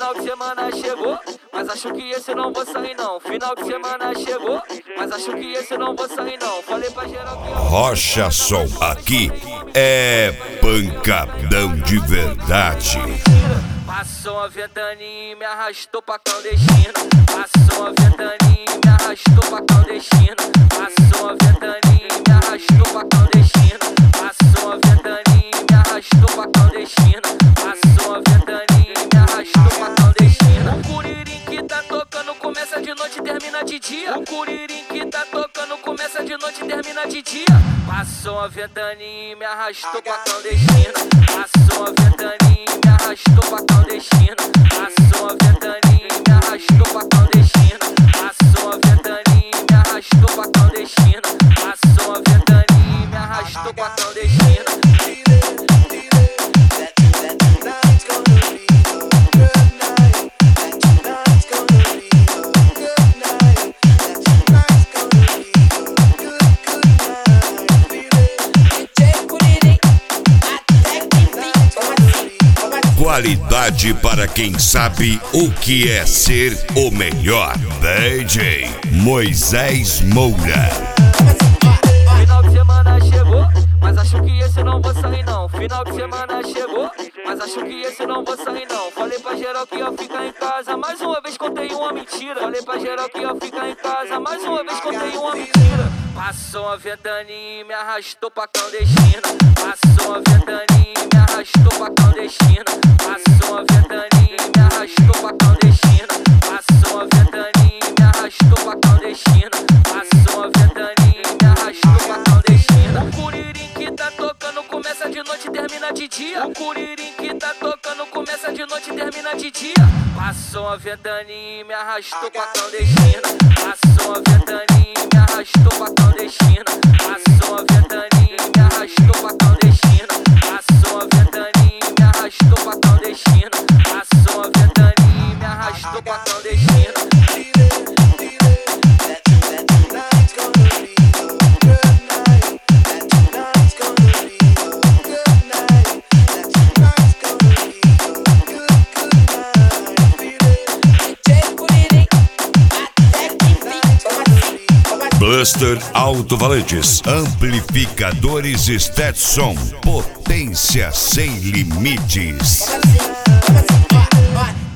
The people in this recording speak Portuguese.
Final de semana chegou, mas acho que esse não vou sair não. Final de semana chegou, mas acho que esse não vou sair não. Falei pra geral que Rocha Som, aqui é pancadão de verdade. passou a ventania e me arrastou pra clandestina. Passou a ventania e me arrastou pra clandestina. Passou a ventania e me arrastou pra clandestina. Passou a ventania e me arrastou pra clandestina. Passou a ventania e me arrastou pra clandestina. O curirim que tá tocando começa de noite e termina de dia. O curirim que tá tocando começa de noite e termina de dia. Passou a ventania e me arrastou pra clandestina. Passou a ventania e me arrastou pra clandestina. Passou a ventania e me arrastou pra clandestina. Passou a ventania e me arrastou pra clandestina. Passou a ventania e me arrastou pra clandestina. Qualidade para quem sabe o que é ser o melhor. DJ Moisés Moura. Final de semana chegou, mas acho que esse não vou sair não. Final de semana chegou, mas acho que esse não vou sair não. Falei pra geral que ia ficar em casa, mais uma vez contei uma mentira. Falei pra geral que ia ficar em casa, mais uma vez contei uma mentira. Passou a ventania e me arrastou pra clandestina. Passou a ventania e me arrastou pra clandestina. Passou a ventania e me arrastou pra clandestina. Passou a ventania e me arrastou pra clandestina. Passou a ventania e me arrastou pra clandestina. O curirim que tá tocando começa de noite e termina de dia. O curirim que tá tocando começa de noite e termina de dia. Passou a ventania e me arrastou pra clandestina. Passou a ventania e me arrastou pra clandestina. Passou a ventania e me arrastou pra clandestina. Passou a ventania e me arrastou pra clandestina. Passou a ventania e me arrastou pra clandestina. Buster Alto-Valentes, amplificadores Stetson, potência sem limites.